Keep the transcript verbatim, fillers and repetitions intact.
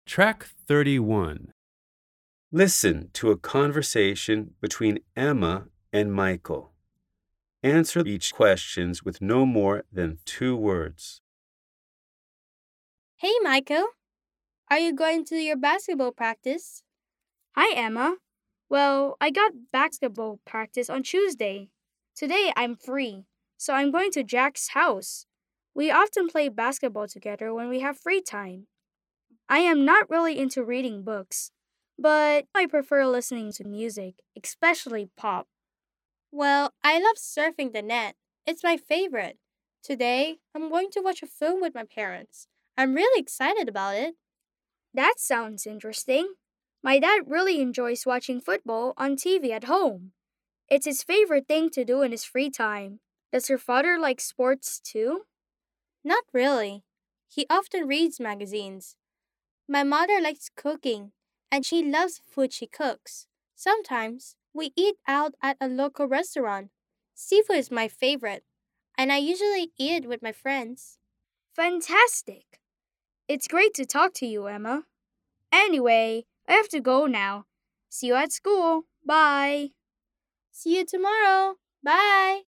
Track thirty-one. Listen to a conversation between Emma and Michael. Answer each questions with no more than two words. Hey, Michael. Are you going to your basketball practice? Hi, Emma. Well, I got basketball practice on Tuesday. Today I'm free, so I'm going to Jack's house. We often play basketball together when we have free time. I am not really into reading books, but I prefer listening to music, especially pop. Well, I love surfing the net. It's my favorite. Today, I'm going to watch a film with my parents. I'm really excited about it. That sounds interesting. My dad really enjoys watching football on T V at home. It's his favorite thing to do in his free time. Does your father like sports too? Not really. He often reads magazines. My mother likes cooking, and she loves food she cooks. Sometimes, we eat out at a local restaurant. Seafood is my favorite, and I usually eat it with my friends. Fantastic! It's great to talk to you, Emma. Anyway, I have to go now. See you at school. Bye. See you tomorrow. Bye.